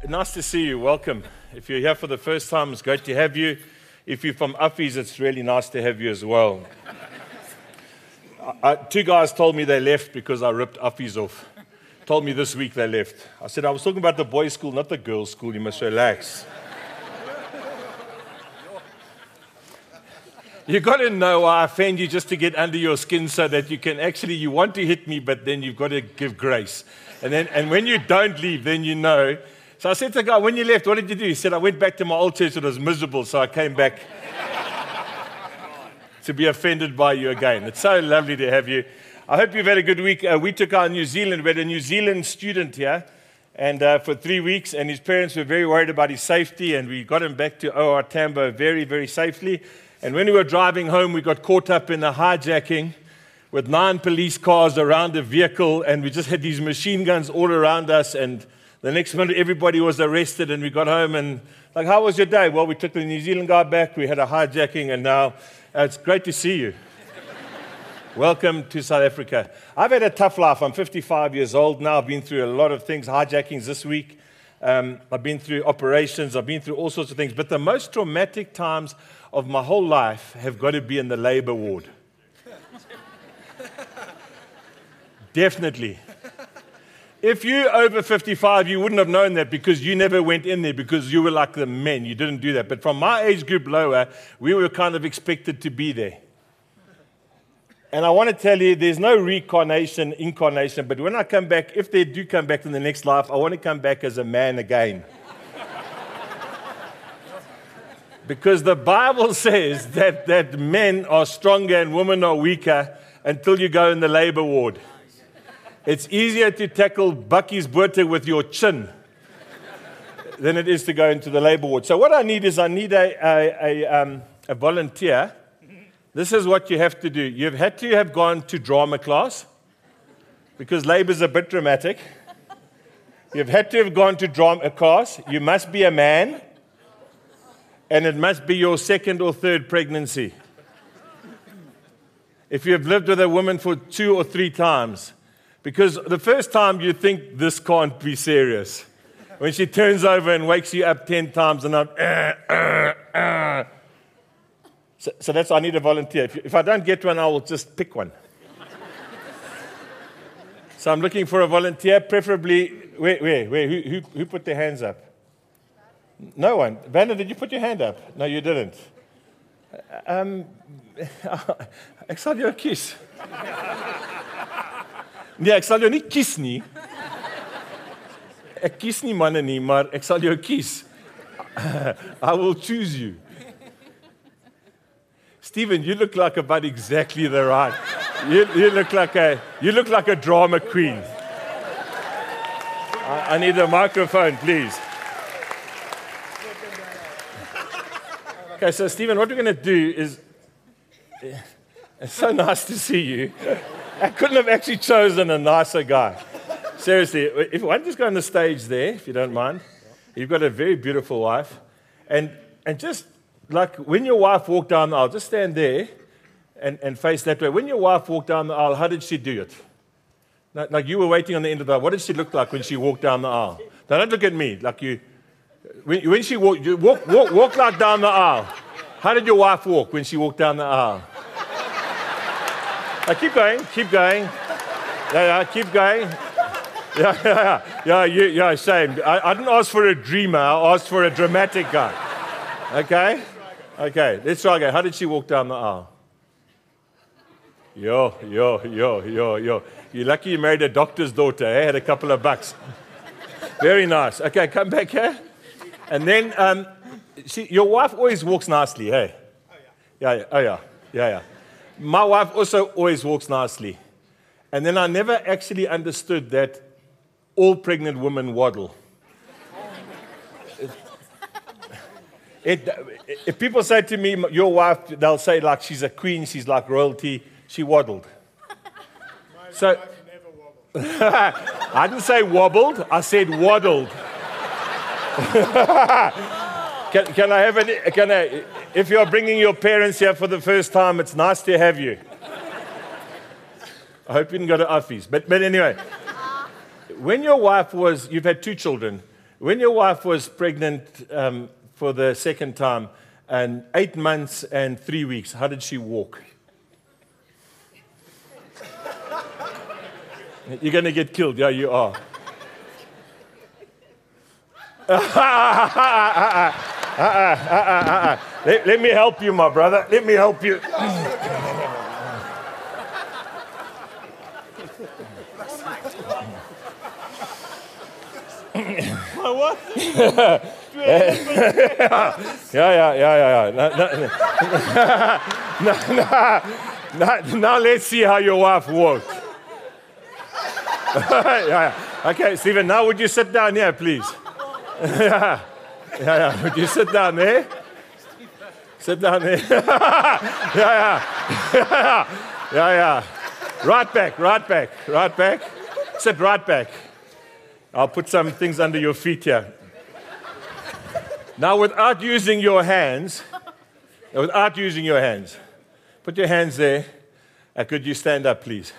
Nice to see you. Welcome. If you're here for the first time, it's great to have you. If you're from Uffies, it's really nice to have you as well. Two guys told me they left because I ripped Uffies off. Told me this week they left. I said, I was talking about the boys' school, not the girls' school. You must relax. You've got to know I offend you just to get under your skin so that you want to hit me, but then you've got to give grace. And when you don't leave, then you know. So I said to the guy, when you left, what did you do? He said, I went back to my old church. It was miserable, so I came back to be offended by you again. It's so lovely to have you. I hope you've had a good week. We took our New Zealand. We had a New Zealand student here and for 3 weeks, and his parents were very worried about his safety, and we got him back to OR Tambo very, very safely. And when we were driving home, we got caught up in a hijacking with 9 police cars around the vehicle, and we just had these machine guns all around us, and the next minute, everybody was arrested, and we got home, and like, how was your day? Well, we took the New Zealand guy back, we had a hijacking, and now it's great to see you. Welcome to South Africa. I've had a tough life. I'm 55 years old now. I've been through a lot of things, hijackings this week. I've been through operations. I've been through all sorts of things. But the most traumatic times of my whole life have got to be in the labor ward. Definitely. If you're over 55, you wouldn't have known that because you never went in there because you were like the men. You didn't do that. But from my age group lower, we were kind of expected to be there. And I want to tell you, there's no incarnation, but when I come back, if they do come back in the next life, I want to come back as a man again. Because the Bible says that men are stronger and women are weaker until you go in the labor ward. It's easier to tackle Bucky's Boerte with your chin than it is to go into the labor ward. So what I need a volunteer. This is what you have to do. You've had to have gone to drama class because labor is a bit dramatic. You've had to have gone to drama class. You must be a man, and it must be your second or third pregnancy. If you have lived with a woman for 2 or 3 times, because the first time you think this can't be serious. When she turns over and wakes you up 10 times and I'm, So that's, I need a volunteer. If I don't get one, I will just pick one. So I'm looking for a volunteer, preferably, where? Who put their hands up? No one. Vanna, did you put your hand up? No, you didn't. Ek sal jou kies. Nee, ek sal jou nie kies nie. Ek kies nie manne nie, maar ek sal jou kies. I will choose you. Stephen, you look like about exactly the right. You look like a drama queen. I need a microphone, please. Okay, so Stephen, what we're going to do is, it's so nice to see you. I couldn't have actually chosen a nicer guy. Seriously, if I just go on the stage there, if you don't mind. You've got a very beautiful wife, and just like when your wife walked down the aisle, just stand there and face that way. When your wife walked down the aisle, how did she do it? Like you were waiting on the end of the aisle. What did she look like when she walked down the aisle? Now, don't look at me. Like when she walked, you walk like down the aisle. How did your wife walk when she walked down the aisle? Keep going. Yeah, keep going. Yeah, same. I didn't ask for a dreamer. I asked for a dramatic guy. Okay, let's try again. How did she walk down the aisle? Yo. You're lucky you married a doctor's daughter, eh? Had a couple of bucks. Very nice. Okay, come back here. And then, your wife always walks nicely, hey? Yeah. My wife also always walks nicely. And then I never actually understood that all pregnant women waddle. If people say to me, your wife, they'll say like she's a queen, she's like royalty, she waddled. So, Wife never wobbled. I didn't say wobbled, I said waddled. Can I if you're bringing your parents here for the first time, it's nice to have you. I hope you didn't go to Uffies. But anyway, when your wife you've had 2 children, When your wife was pregnant for the second time, and 8 months and 3 weeks, how did she walk? You're going to get killed. Yeah, you are. Let me help you, my brother. Let me help you. What? Yeah. Now let's see how your wife walked. Yeah. Okay, Stephen, now would you sit down here, please? Yeah. Would you sit down there? Sit down there. Yeah. Right back. Sit right back. I'll put some things under your feet here. Now, without using your hands, put your hands there. Could you stand up, please?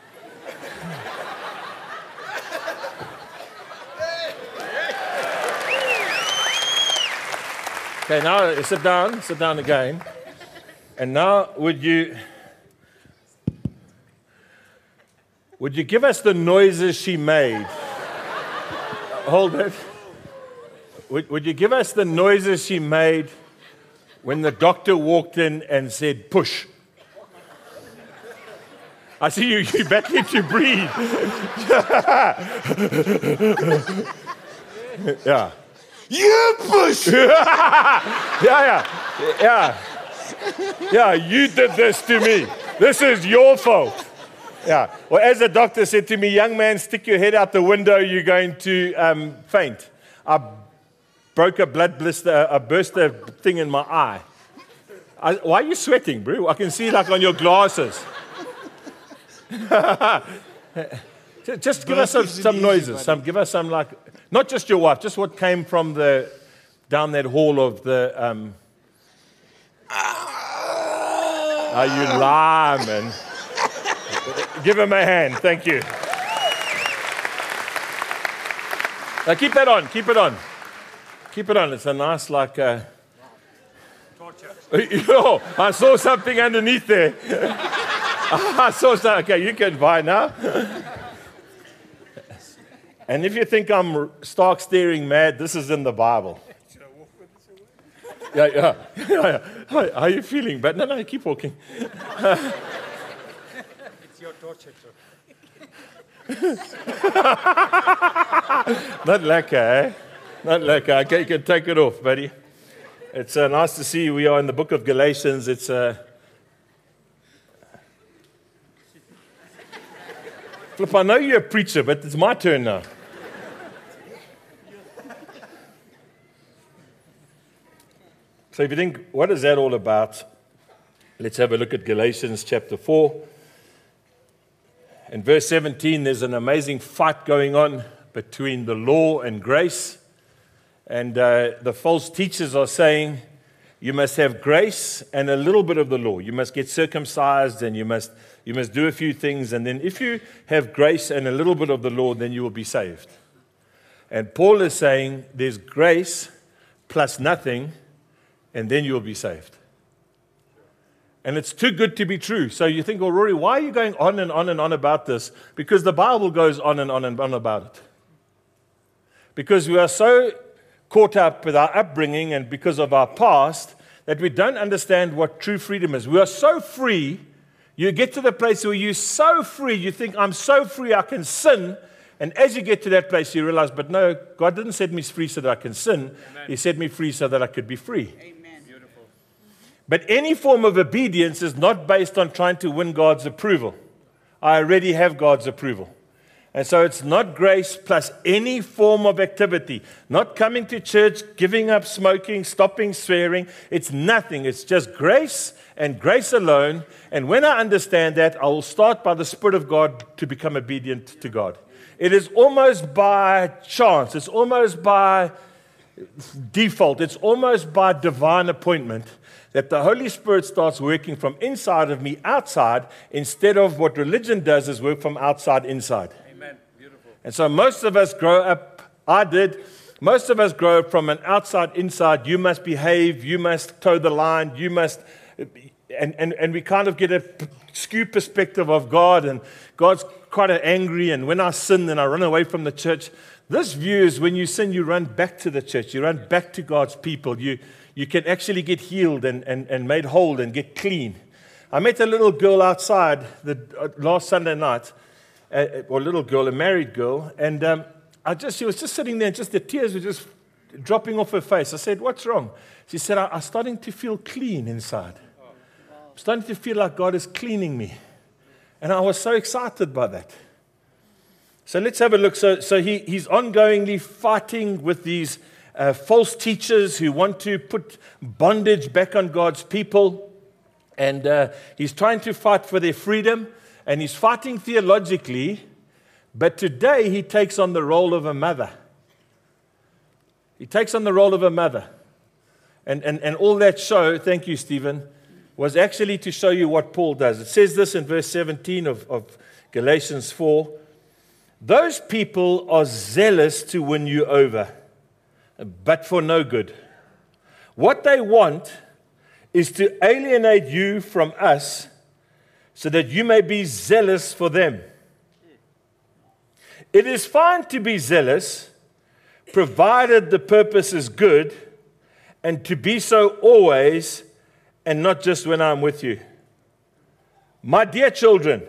Okay, now sit down again. And now would you give us the noises she made? Hold it. Would you give us the noises she made when the doctor walked in and said, push? I see you battling to breathe. Yeah. You push! Yeah, you did this to me. This is your fault. Yeah. Well, as the doctor said to me, young man, stick your head out the window, you're going to faint. I broke a blood blister, I burst a thing in my eye. Why are you sweating, bro? I can see like on your glasses. Just give us some noises. Give us some like, not just your wife, just what came from down that hall of the. You lie, man. Give him a hand. Thank you. Now keep that on. Keep it on. It's a nice like. Torture. Oh, I saw something underneath there. I saw something. Okay, you can buy now. And if you think I'm stark staring mad, this is in the Bible. Yeah. How are you feeling? But no, keep walking. It's your torture. Not lekker, eh? Not lekker. Okay, you can take it off, buddy. It's nice to see you. We are in the book of Galatians. It's Flip, I know you're a preacher, but it's my turn now. So if you think, what is that all about? Let's have a look at Galatians chapter 4. In verse 17, there's an amazing fight going on between the law and grace. And the false teachers are saying, you must have grace and a little bit of the law. You must get circumcised and you must do a few things. And then if you have grace and a little bit of the law, then you will be saved. And Paul is saying there's grace plus nothing, and then you'll be saved. And it's too good to be true. So you think, well, Rory, why are you going on and on and on about this? Because the Bible goes on and on and on about it. Because we are so caught up with our upbringing and because of our past that we don't understand what true freedom is. We are so free. You get to the place where you're so free, you think, I'm so free I can sin. And as you get to that place, you realize, but no, God didn't set me free so that I can sin. Amen. He set me free so that I could be free. Amen. Beautiful. But any form of obedience is not based on trying to win God's approval. I already have God's approval. And so it's not grace plus any form of activity. Not coming to church, giving up smoking, stopping swearing. It's nothing. It's just grace and grace alone. And when I understand that, I will start by the Spirit of God to become obedient to God. It is almost by chance. It's almost by default. It's almost by divine appointment that the Holy Spirit starts working from inside of me outside instead of what religion does is work from outside inside. Amen. Beautiful. And so most of us grow up, I did, Most of us grow up from an outside, inside, you must behave, you must toe the line, you must, and we kind of get a skewed perspective of God, and God's quite angry, and when I sin, then I run away from the church. This view is when you sin, you run back to the church, you run back to God's people, you can actually get healed and made whole and get clean. I met a little girl outside last Sunday night, or a little girl, a married girl, and she was just sitting there, and just the tears were just dropping off her face. I said, "What's wrong?" She said, I'm starting to feel clean inside. I'm starting to feel like God is cleaning me. And I was so excited by that. So let's have a look. So he's ongoingly fighting with these false teachers who want to put bondage back on God's people. And he's trying to fight for their freedom. And he's fighting theologically. But today he takes on the role of a mother. He takes on the role of a mother. And all that show, thank you, Stephen, was actually to show you what Paul does. It says this in verse 17 of Galatians 4. Those people are zealous to win you over, but for no good. What they want is to alienate you from us so that you may be zealous for them. It is fine to be zealous, provided the purpose is good, and to be so always, and not just when I'm with you. My dear children,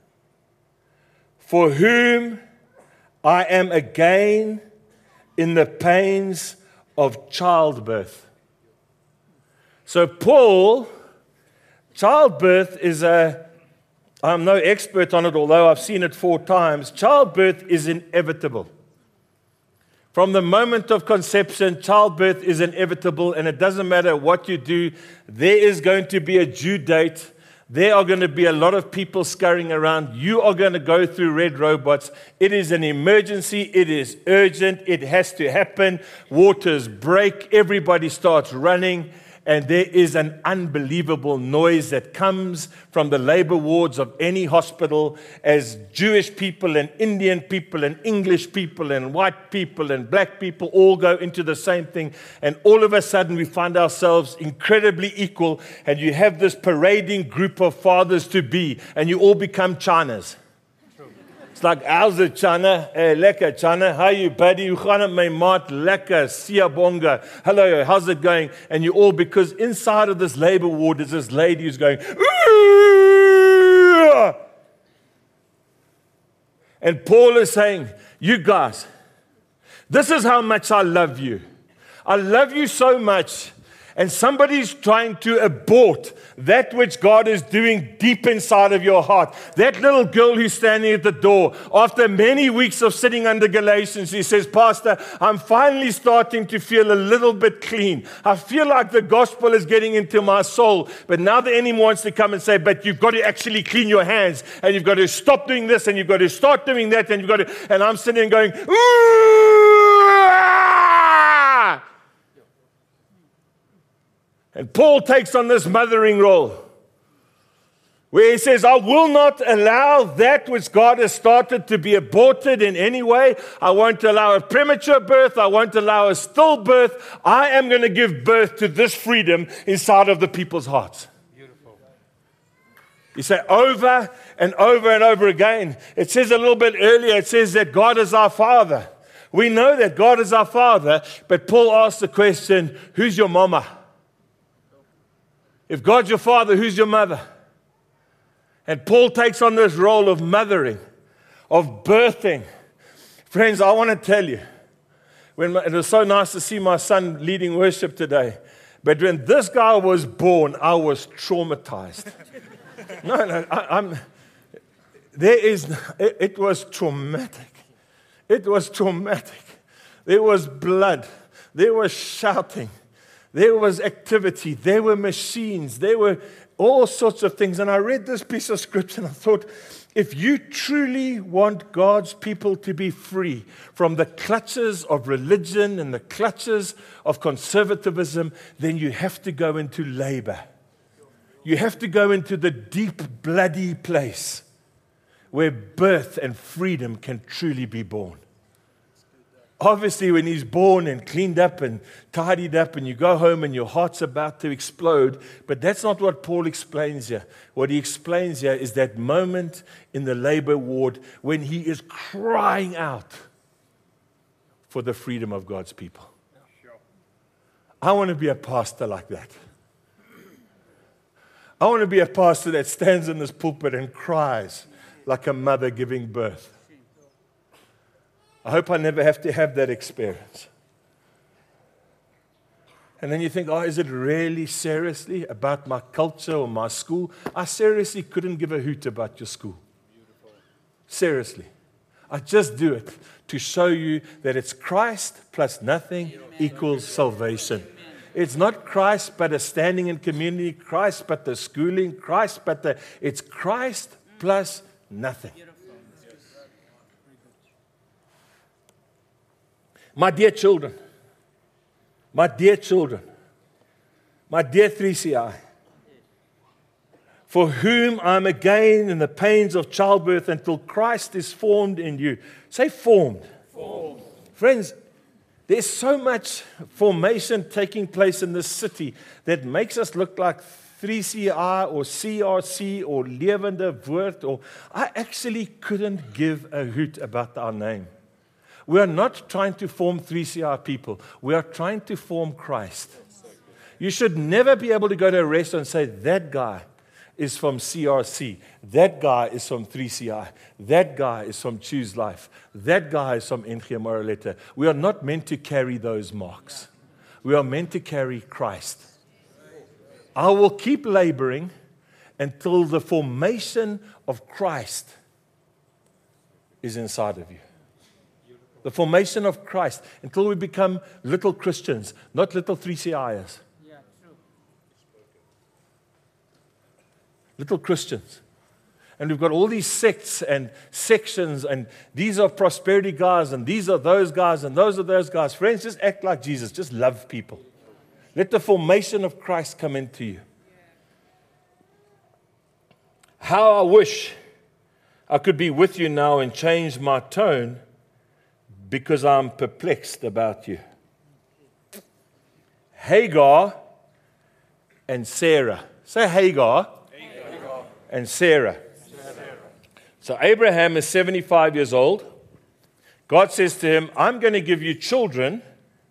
for whom I am again in the pains of childbirth. So Paul, childbirth is I'm no expert on it, although I've seen it 4 times. Childbirth is inevitable. From the moment of conception, childbirth is inevitable, and it doesn't matter what you do. There is going to be a due date. There are going to be a lot of people scurrying around. You are going to go through red robots. It is an emergency. It is urgent. It has to happen. Waters break. Everybody starts running. And there is an unbelievable noise that comes from the labor wards of any hospital as Jewish people and Indian people and English people and white people and black people all go into the same thing. And all of a sudden we find ourselves incredibly equal, and you have this parading group of fathers to be, and you all become Chanas. It's like, how's it, Chana? Hey, lekker, Chana. How are you, buddy? Hoe gaan het, my maat? Lekker, siyabonga. Hello, how's it going? And you all, because inside of this labor ward is this lady who's going, ooh! And Paul is saying, you guys, this is how much I love you. I love you so much. And somebody's trying to abort that which God is doing deep inside of your heart. That little girl who's standing at the door, after many weeks of sitting under Galatians, she says, Pastor, I'm finally starting to feel a little bit clean. I feel like the gospel is getting into my soul. But now the enemy wants to come and say, but you've got to actually clean your hands, and you've got to stop doing this, and you've got to start doing that, and you've got to, and I'm sitting and going, ooh! And Paul takes on this mothering role where he says, I will not allow that which God has started to be aborted in any way. I won't allow a premature birth. I won't allow a stillbirth. I am going to give birth to this freedom inside of the people's hearts. Beautiful. You say over and over and over again. It says a little bit earlier, it says that God is our Father. We know that God is our Father, but Paul asks the question, who's your mama? If God's your father, who's your mother? And Paul takes on this role of mothering, of birthing. Friends, I want to tell you, it was so nice to see my son leading worship today. But when this guy was born, I was traumatized. It was traumatic. It was traumatic. There was blood. There was shouting. There was activity, there were machines, there were all sorts of things. And I read this piece of scripture and I thought, if you truly want God's people to be free from the clutches of religion and the clutches of conservatism, then you have to go into labor. You have to go into the deep, bloody place where birth and freedom can truly be born. Obviously, when he's born and cleaned up and tidied up and you go home and your heart's about to explode, but that's not what Paul explains here. What he explains here is that moment in the labor ward when he is crying out for the freedom of God's people. I want to be a pastor like that. I want to be a pastor that stands in this pulpit and cries like a mother giving birth. I hope I never have to have that experience. And then you think, oh, is it really seriously about my culture or my school? I seriously couldn't give a hoot about your school. Seriously. I just do it to show you that it's Christ plus nothing equals salvation. It's not Christ but a standing in community, Christ but the schooling, Christ but it's Christ plus nothing. My dear children, my dear 3CI, for whom I'm again in the pains of childbirth until Christ is formed in you. Say formed. Formed. Friends, there's so much formation taking place in this city that makes us look like 3CI or CRC or Levende Woord. Or I actually couldn't give a hoot about our name. We are not trying to form 3CR people. We are trying to form Christ. You should never be able to go to a restaurant and say, that guy is from CRC. That guy is from 3CI. That guy is from Choose Life. That guy is from NG Moraletta. We are not meant to carry those marks. We are meant to carry Christ. I will keep laboring until the formation of Christ is inside of you. The formation of Christ, until we become little Christians, not little 3CIers. Yeah, true. Little Christians. And we've got all these sects and sections, and these are prosperity guys, and these are those guys, and those are those guys. Friends, just act like Jesus. Just love people. Let the formation of Christ come into you. How I wish I could be with you now and change my tone, because I'm perplexed about you. Hagar and Sarah. Say Hagar. And Sarah. So Abraham is 75 years old. God says to him, I'm going to give you children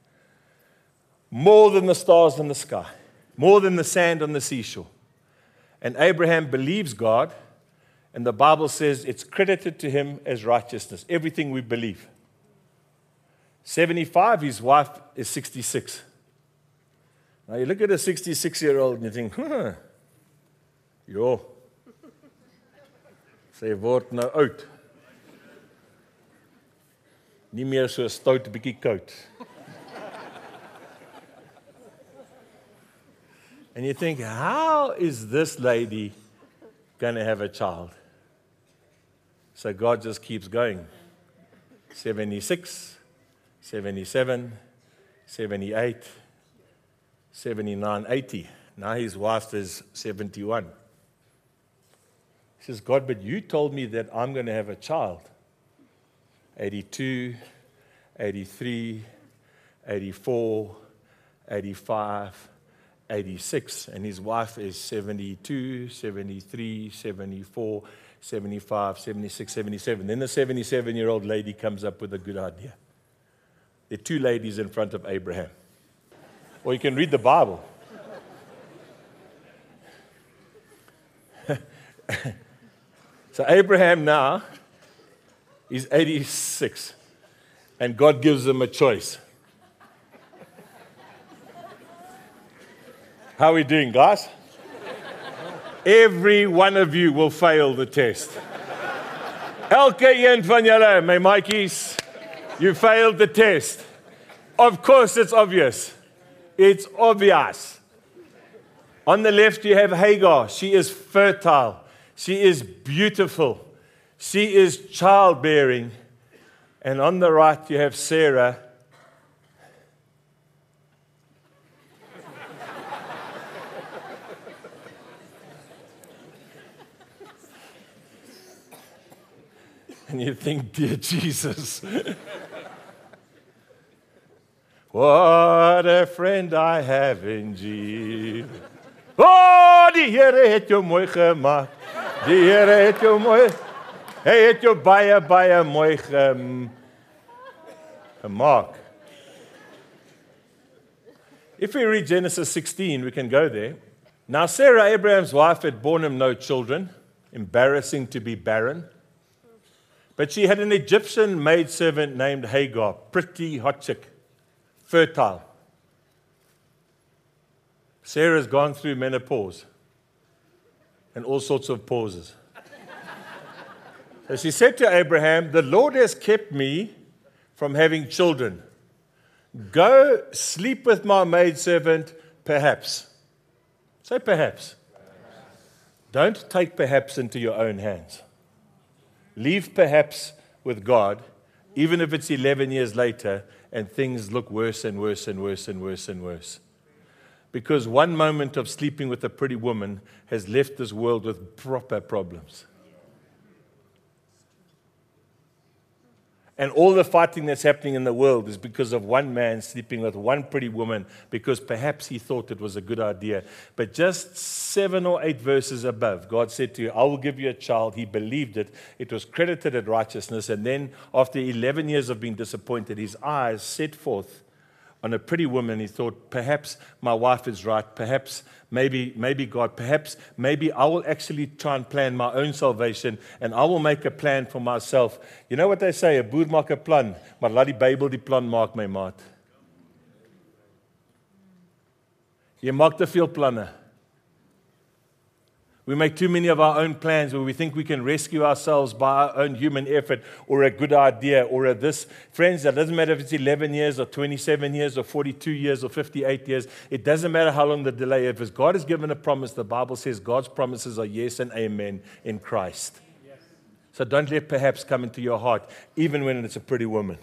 more than the stars in the sky, more than the sand on the seashore. And Abraham believes God, and the Bible says it's credited to him as righteousness, everything we believe. 75, his wife is 66. Now you look at a 66-year-old and you think, yo, sy word nou oud. Nie meer so stout bietjie koud. And you think, how is this lady going to have a child? So God just keeps going. 76. 77, 78, 79, 80. Now his wife is 71. He says, God, but you told me that I'm going to have a child. 82, 83, 84, 85, 86. And his wife is 72, 73, 74, 75, 76, 77. Then the 77-year-old lady comes up with a good idea. There are two ladies in front of Abraham. Or you can read the Bible. So Abraham now, he's 86. And God gives him a choice. How are we doing, guys? Every one of you will fail the test. Elke een van julle, my maatjies, you failed the test. Of course, it's obvious. It's obvious. On the left, you have Hagar. She is fertile. She is beautiful. She is childbearing. And on the right, you have Sarah. And you think, dear Jesus, What a friend I have in Jesus. Oh, die Here het jou mooi gemaak. Die Here het jou mooi. Hy het jou baie, baie mooi gemaak. If we read Genesis 16, we can go there. Now Sarah, Abraham's wife, had borne him no children. Embarrassing to be barren. But she had an Egyptian maidservant named Hagar, pretty hot chick, fertile. Sarah's gone through menopause and all sorts of pauses. So she said to Abraham, the Lord has kept me from having children. Go sleep with my maidservant, perhaps. Say perhaps. Don't take perhaps into your own hands. Leave perhaps with God, even if it's 11 years later and things look worse and worse and worse and worse and worse. Because one moment of sleeping with a pretty woman has left this world with proper problems. And all the fighting that's happening in the world is because of one man sleeping with one pretty woman because perhaps he thought it was a good idea. But just 7 or 8 verses above, God said to you, I will give you a child. He believed it. It was credited as righteousness. And then after 11 years of being disappointed, his eyes set forth on a pretty woman. He thought, perhaps my wife is right. Perhaps, maybe God, perhaps, maybe I will actually try and plan my own salvation and I will make a plan for myself. You know what they say, 'n boer maak 'n plan, maar laat die Bybel die plan maak, my maat. Jy maak te veel planne. We make too many of our own plans where we think we can rescue ourselves by our own human effort or a good idea or a this. Friends, that doesn't matter if it's 11 years or 27 years or 42 years or 58 years. It doesn't matter how long the delay is. If God has given a promise, the Bible says God's promises are yes and amen in Christ. Yes. So don't let perhaps come into your heart, even when it's a pretty woman.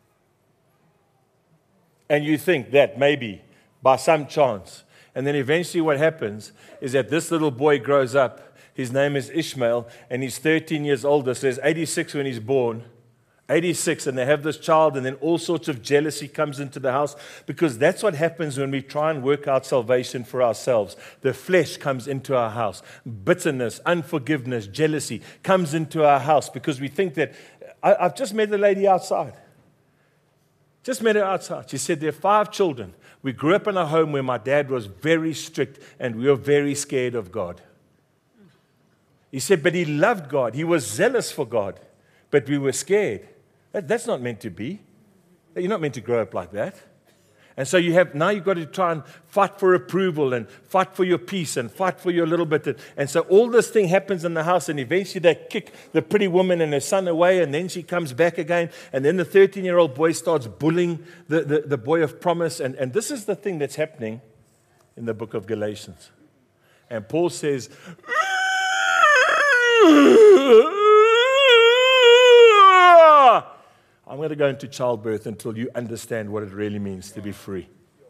And you think that maybe by some chance. And then eventually what happens is that this little boy grows up. His name is Ishmael, and he's 13 years older. So he's 86 when he's born. 86, and they have this child, and then all sorts of jealousy comes into the house, because that's what happens when we try and work out salvation for ourselves. The flesh comes into our house. Bitterness, unforgiveness, jealousy comes into our house because we think that, I've just met the lady outside. Just met her outside. She said there are 5 children. We grew up in a home where my dad was very strict and we were very scared of God. He said, but he loved God. He was zealous for God, but we were scared. That's not meant to be. You're not meant to grow up like that. And so now you've got to try and fight for approval and fight for your peace and fight for your little bit. And so all this thing happens in the house, and eventually they kick the pretty woman and her son away, and then she comes back again. And then the 13-year-old boy starts bullying the boy of promise. And this is the thing that's happening in the book of Galatians. And Paul says, I'm going to go into childbirth until you understand what it really means to be free.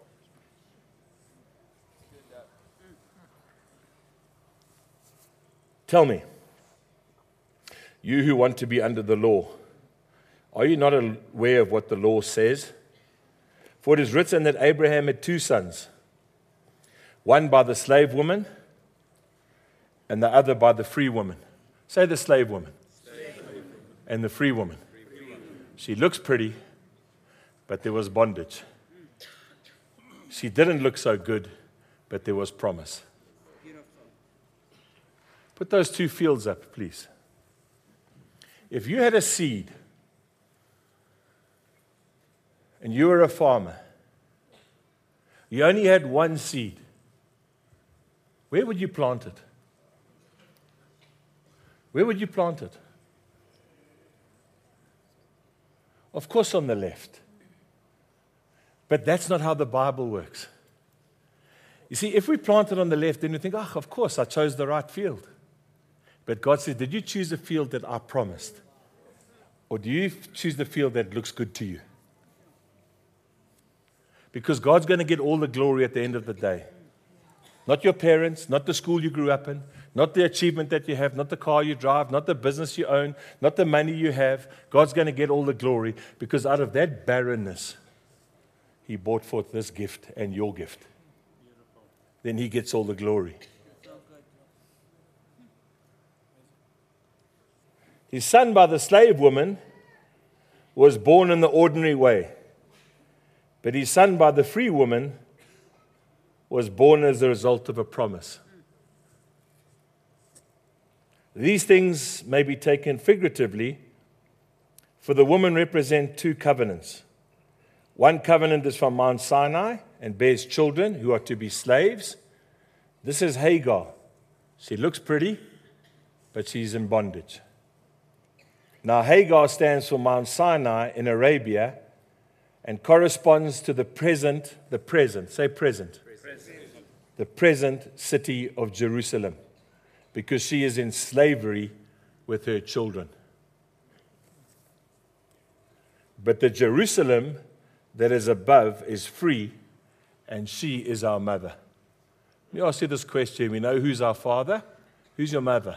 Tell me, you who want to be under the law, are you not aware of what the law says? For it is written that Abraham had 2 sons, one by the slave woman and the other by the free woman. Say the slave woman. And the free woman. She looks pretty, but there was bondage. She didn't look so good, but there was promise. Put those 2 fields up, please. If you had a seed and you were a farmer, you only had 1 seed, where would you plant it? Where would you plant it? Of course, on the left. But that's not how the Bible works. You see, if we plant it on the left, then we think, of course, I chose the right field. But God says, did you choose the field that I promised? Or do you choose the field that looks good to you? Because God's going to get all the glory at the end of the day. Not your parents, not the school you grew up in, not the achievement that you have, not the car you drive, not the business you own, not the money you have. God's going to get all the glory, because out of that barrenness He brought forth this gift and your gift. Then he gets all the glory. His son by the slave woman was born in the ordinary way. But his son by the free woman was born as a result of a promise. These things may be taken figuratively, for the woman represent two covenants. One covenant is from Mount Sinai and bears children who are to be slaves. This is Hagar. She looks pretty, but she's in bondage. Now, Hagar stands for Mount Sinai in Arabia and corresponds to the present, say present, the present city of Jerusalem, because she is in slavery with her children. But the Jerusalem that is above is free, and she is our mother. Let me ask you this question. We know who's our father. Who's your mother?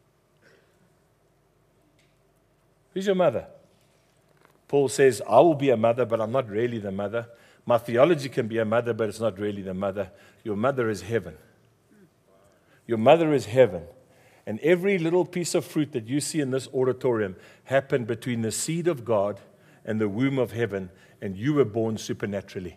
Who's your mother? Paul says, I will be a mother, but I'm not really the mother. My theology can be a mother, but it's not really the mother. Your mother is heaven. Your mother is heaven. And every little piece of fruit that you see in this auditorium happened between the seed of God and the womb of heaven, and you were born supernaturally.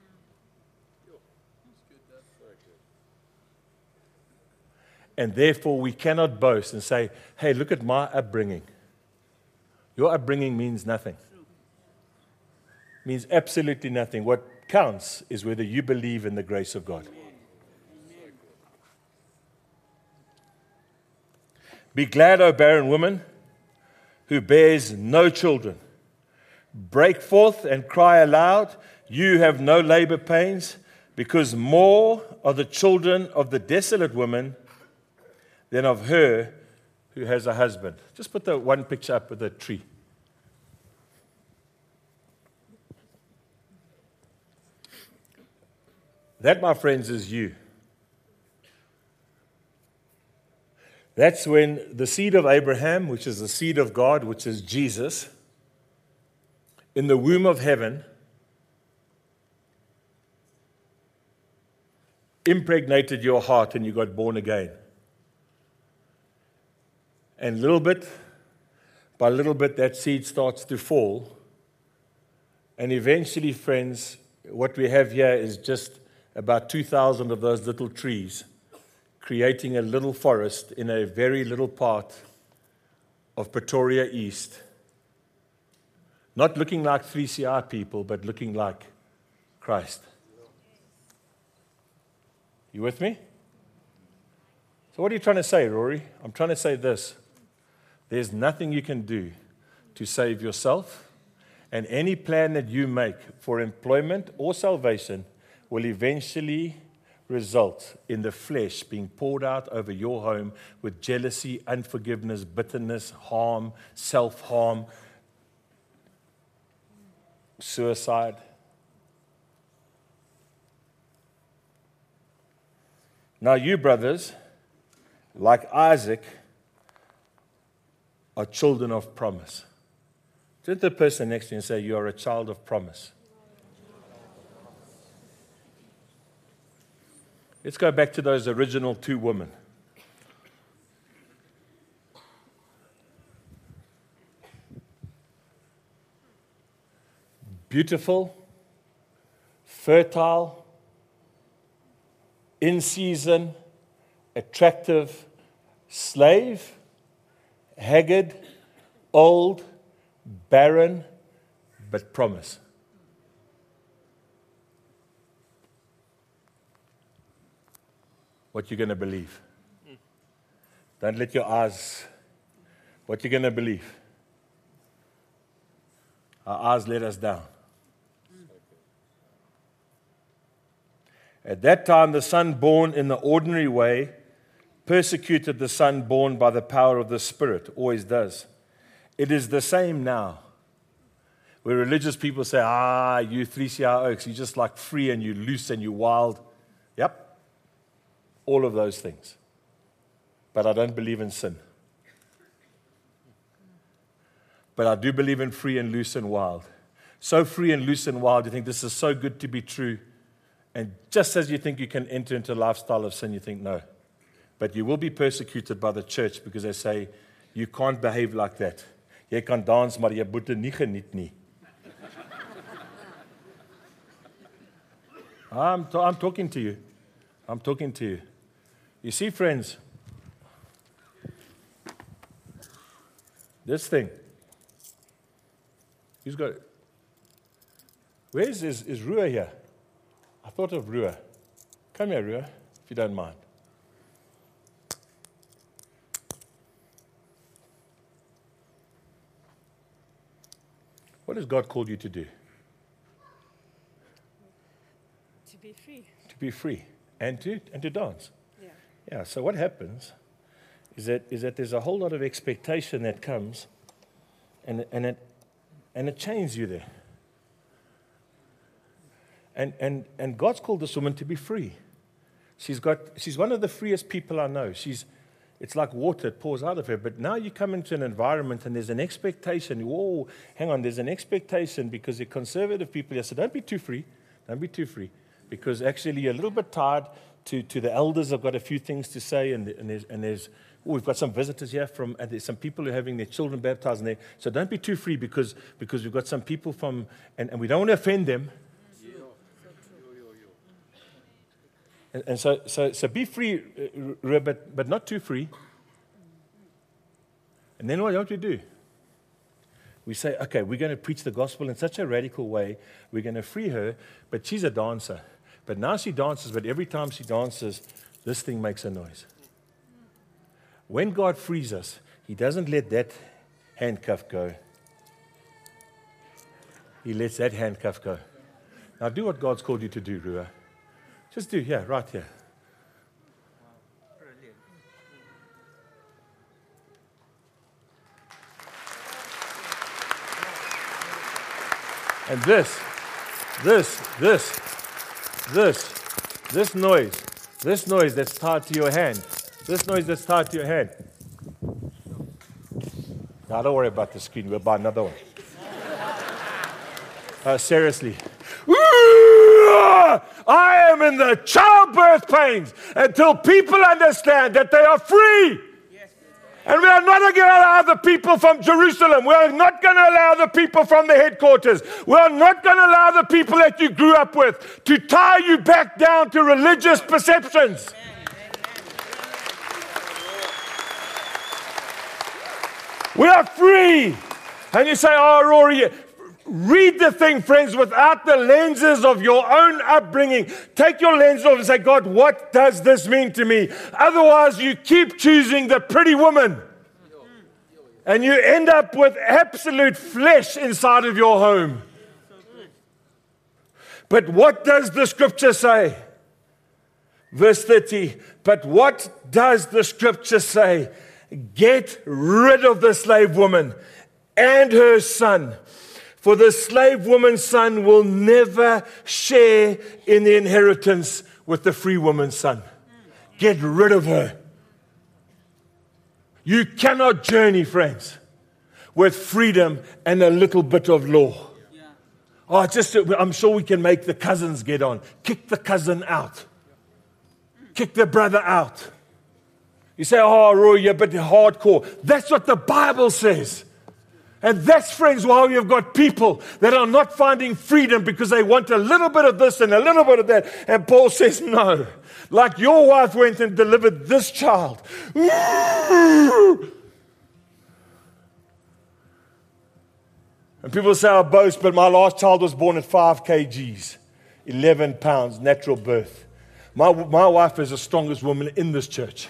And therefore, we cannot boast and say, hey, look at my upbringing. Your upbringing means nothing. Means absolutely nothing. What counts is whether you believe in the grace of God. Be glad, O barren woman, who bears no children. Break forth and cry aloud. You have no labor pains, because more are the children of the desolate woman than of her who has a husband. Just put the one picture up with the tree. That, my friends, is you. That's when the seed of Abraham, which is the seed of God, which is Jesus, in the womb of heaven, impregnated your heart and you got born again. And little bit by little bit, that seed starts to fall. And eventually, friends, what we have here is just about 2,000 of those little trees, creating a little forest in a very little part of Pretoria East. Not looking like 3CR people, but looking like Christ. You with me? So what are you trying to say, Rory? I'm trying to say this. There's nothing you can do to save yourself, and any plan that you make for employment or salvation will eventually result in the flesh being poured out over your home with jealousy, unforgiveness, bitterness, harm, self-harm, suicide. Now you, brothers, like Isaac, are children of promise. Turn to the person next to you and say, you are a child of promise. Let's go back to those original two women. Beautiful, fertile, in season, attractive slave, haggard, old, barren, but promise. What you're going to believe. Don't let your eyes, what you're going to believe. Our eyes let us down. At that time, the son born in the ordinary way persecuted the son born by the power of the Spirit, always does. It is the same now. Where religious people say, you 3CR Oaks, you're just like free and you're loose and you're wild. Yep, all of those things. But I don't believe in sin. But I do believe in free and loose and wild. So free and loose and wild, you think this is so good to be true. And just as you think you can enter into a lifestyle of sin, you think no. But you will be persecuted by the church because they say, you can't behave like that. Jy kan dans, maar jy moet dit nie geniet nie. I'm talking to you. I'm talking to you. You see, friends, this thing, who's got it? Where is Rua here? I thought of Rua. Come here, Rua, if you don't mind. What has God called you to do? To be free. To be free and to dance. Yeah. Yeah. So what happens is that there's a whole lot of expectation that comes, and it chains you there. And God's called this woman to be free. She's one of the freest people I know. It's like water, it pours out of her. But now you come into an environment and there's an expectation. Whoa, hang on, there's an expectation because the conservative people here say, don't be too free. Don't be too free. Because actually you're a little bit tired. To the elders, I've got a few things to say. And there's we've got some visitors here and there's some people who are having their children baptized in there. So don't be too free because we've got some people from, and we don't want to offend them. And so be free, but not too free. And then what don't we do? We say, okay, we're going to preach the gospel in such a radical way. We're going to free her, but she's a dancer. But now she dances, but every time she dances, this thing makes a noise. When God frees us, He doesn't let that handcuff go. He lets that handcuff go. Now do what God's called you to do, Rua. Just do, yeah, right here. And this noise that's tied to your hand. This noise that's tied to your hand. Now, don't worry about the screen. We'll buy another one. Seriously. I am in the childbirth pains until people understand that they are free. And we are not going to allow the people from Jerusalem. We are not going to allow the people from the headquarters. We are not going to allow the people that you grew up with to tie you back down to religious perceptions. We are free. And you say, oh, Rory, read the thing, friends, without the lenses of your own upbringing. Take your lens off and say, God, what does this mean to me? Otherwise, you keep choosing the pretty woman. And you end up with absolute flesh inside of your home. But what does the scripture say? Verse 30. But what does the scripture say? Get rid of the slave woman and her son. For the slave woman's son will never share in the inheritance with the free woman's son. Get rid of her. You cannot journey, friends, with freedom and a little bit of law. Oh, I'm sure we can make the cousins get on. Kick the cousin out. Kick the brother out. You say, oh, Roy, you're a bit hardcore. That's what the Bible says. And that's, friends, why we have got people that are not finding freedom because they want a little bit of this and a little bit of that. And Paul says, no. Like your wife went and delivered this child. And people say, I boast, but my last child was born at 5 kgs, 11 pounds, natural birth. My wife is the strongest woman in this church.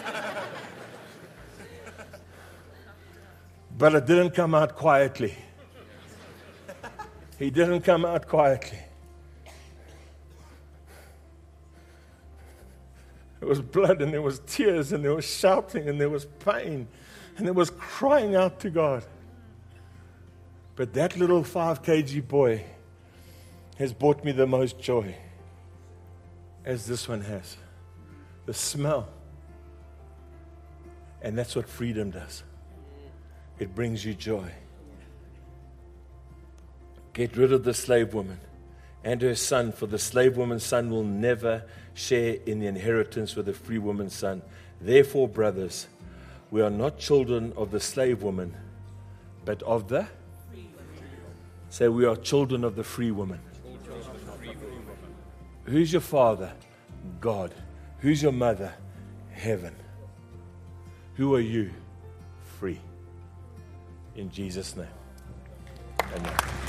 But it didn't come out quietly. He didn't come out quietly. There was blood and there was tears and there was shouting and there was pain and there was crying out to God. But that little 5 kg boy has brought me the most joy, as this one has. The smell. And that's what freedom does. It brings you joy. Get rid of the slave woman and her son, for the slave woman's son will never share in the inheritance with the free woman's son. Therefore, brothers, we are not children of the slave woman, but of the free woman. Say, we are children of the free woman. Who's your father? God. Who's your mother? Heaven. Who are you? Free. In Jesus' name. Amen.